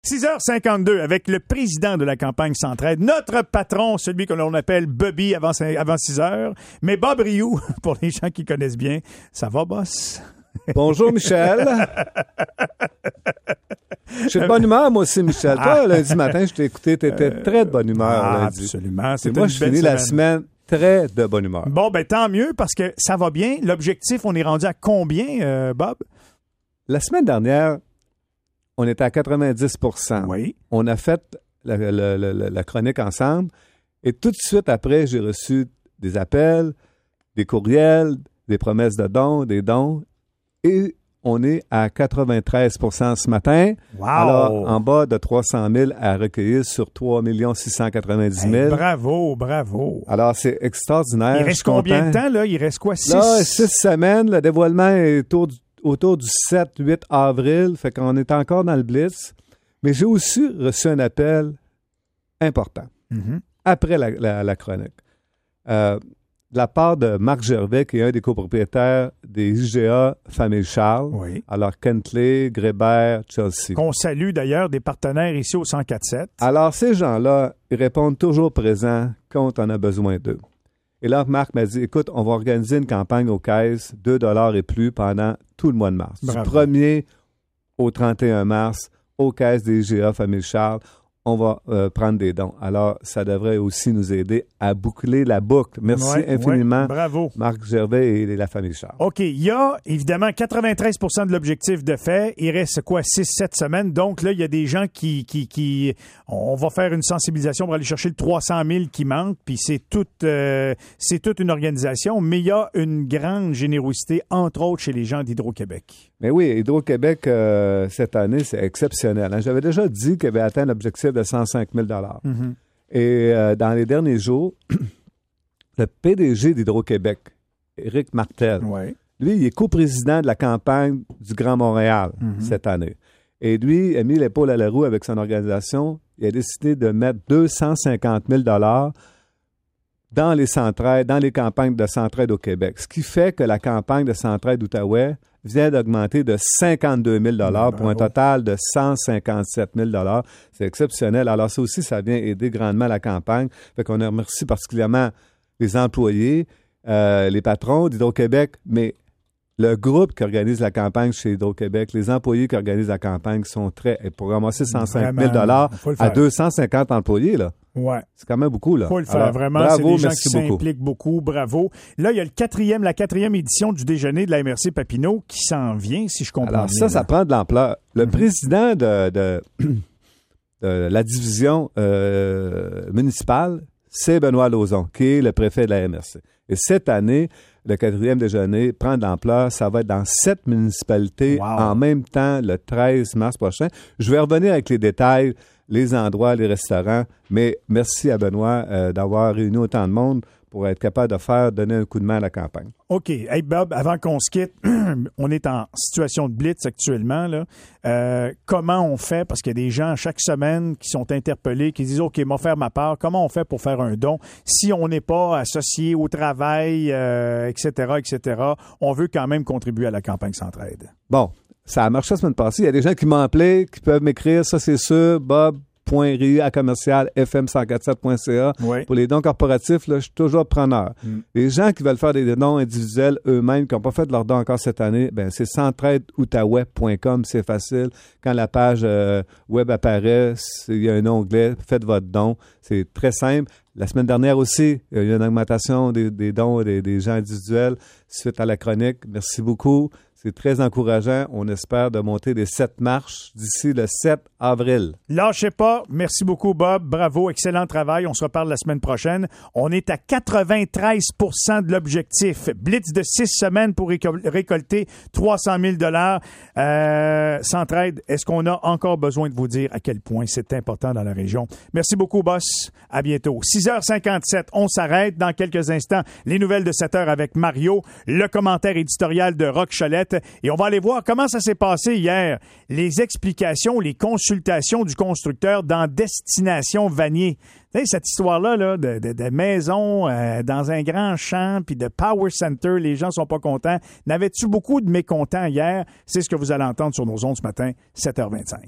6h52 avec le président de la campagne Centraide, notre patron, celui que l'on appelle Bobby avant 6h, mais Bob Rioux, pour les gens qui connaissent bien. Ça va, boss? Bonjour, Michel. Je suis de bonne humeur, moi aussi, Michel. Toi, lundi matin, je t'ai écouté, tu étais très de bonne humeur lundi. Absolument. Et moi, je finis la semaine très de bonne humeur. Bon, ben tant mieux, parce que ça va bien. L'objectif, on est rendu à combien, Bob? La semaine dernière, on était à 90 %. Oui. On a fait la chronique ensemble. Et tout de suite après, j'ai reçu des appels, des courriels, des promesses de dons, des dons. Et on est à 93 % ce matin. Wow! Alors, en bas de 300 000 à recueillir sur 3 690 000. Hey, bravo, bravo. Alors, c'est extraordinaire. Il reste combien de temps, là? Il reste quoi? 6 semaines. Le dévoilement est autour du 7-8 avril. Fait qu'on est encore dans le blitz. Mais j'ai aussi reçu un appel important après la chronique. De la part de Marc Gervais, qui est un des copropriétaires des IGA Famille Charles. Oui. Alors, Kentley, Grébert, Chelsea. Qu'on salue d'ailleurs, des partenaires ici au 104.7. Alors, ces gens-là, ils répondent toujours présents quand on a besoin d'eux. Et là, Marc m'a dit, écoute, on va organiser une campagne aux caisses, 2 $ et plus pendant tout le mois de mars. Bravo. Du 1er au 31 mars, aux caisses des IGA Famille Charles, on va prendre des dons. Alors, ça devrait aussi nous aider à boucler la boucle. Merci infiniment, bravo. Marc Gervais et la famille Charles. OK, il y a évidemment 93 % de l'objectif de fait. Il reste quoi, 6-7 semaines? Donc là, il y a des gens qui on va faire une sensibilisation pour aller chercher le 300 000 qui manque, puis c'est toute une organisation, mais il y a une grande générosité, entre autres, chez les gens d'Hydro-Québec. Mais oui, Hydro-Québec, cette année, c'est exceptionnel. J'avais déjà dit qu'il avait atteint l'objectif de 105 000 $. Et dans les derniers jours, le PDG d'Hydro-Québec, Éric Martel, lui, il est coprésident de la campagne du Grand Montréal cette année. Et lui, il a mis l'épaule à la roue avec son organisation. Il a décidé de mettre 250 000 $ dans les Centraides, dans les campagnes de Centraide au Québec. Ce qui fait que la campagne de Centraide Outaouais vient d'augmenter de 52 000 $ pour un total de 157 000 $. C'est exceptionnel. Alors ça aussi, ça vient aider grandement la campagne. Fait qu'on remercie particulièrement les employés, les patrons d'Hydro-Québec, mais le groupe qui organise la campagne chez Hydro-Québec, les employés qui organisent la campagne sont très... Et pour ramasser 105 000 $ à 250 employés, là. Ouais. C'est quand même beaucoup, là. Il faut le faire, vraiment. Bravo, c'est des gens qui s'impliquent beaucoup. Bravo. Là, il y a la quatrième édition du déjeuner de la MRC Papineau qui s'en vient, si je comprends bien. Alors ça prend de l'ampleur. Le président de la division municipale, c'est Benoît Lauzon, qui est le préfet de la MRC. Et cette année, le quatrième déjeuner prend de l'ampleur. Ça va être dans 7 municipalités en même temps le 13 mars prochain. Je vais revenir avec les détails, les endroits, les restaurants, mais merci à Benoît d'avoir réuni autant de monde pour être capable de donner un coup de main à la campagne. OK. Hey Bob, avant qu'on se quitte, on est en situation de blitz actuellement, là. Comment on fait? Parce qu'il y a des gens chaque semaine qui sont interpellés, qui disent « OK, moi faire ma part. Comment on fait pour faire un don? Si on n'est pas associé au travail, etc., on veut quand même contribuer à la campagne Centraide. » Bon, ça a marché la semaine passée. Il y a des gens qui m'ont appelé, qui peuvent m'écrire, ça c'est sûr, bob.riu@fm1047.ca. Pour les dons corporatifs, là, je suis toujours preneur. Les gens qui veulent faire des dons individuels eux-mêmes, qui n'ont pas fait de leur don encore cette année, ben c'est centraideoutaouais.com, c'est facile. Quand la page web apparaît, il y a un onglet, faites votre don. C'est très simple. La semaine dernière aussi, il y a eu une augmentation des dons des gens individuels suite à la chronique. Merci beaucoup. C'est très encourageant. On espère de monter des 7 marches d'ici le 7 avril. Lâchez pas. Merci beaucoup, Bob. Bravo. Excellent travail. On se reparle la semaine prochaine. On est à 93 % de l'objectif. Blitz de 6 semaines pour récolter 300 000 $. Centraide, est-ce qu'on a encore besoin de vous dire à quel point c'est important dans la région? Merci beaucoup, boss. À bientôt. 6h57. On s'arrête dans quelques instants. Les nouvelles de 7h avec Mario. Le commentaire éditorial de Roch Cholette. Et on va aller voir comment ça s'est passé hier. Les explications, les consultations du constructeur dans Destination Vanier. Tu sais, cette histoire-là là, de maison dans un grand champ puis de Power Center, les gens sont pas contents. N'avais-tu beaucoup de mécontents hier? C'est ce que vous allez entendre sur nos ondes ce matin, 7h25.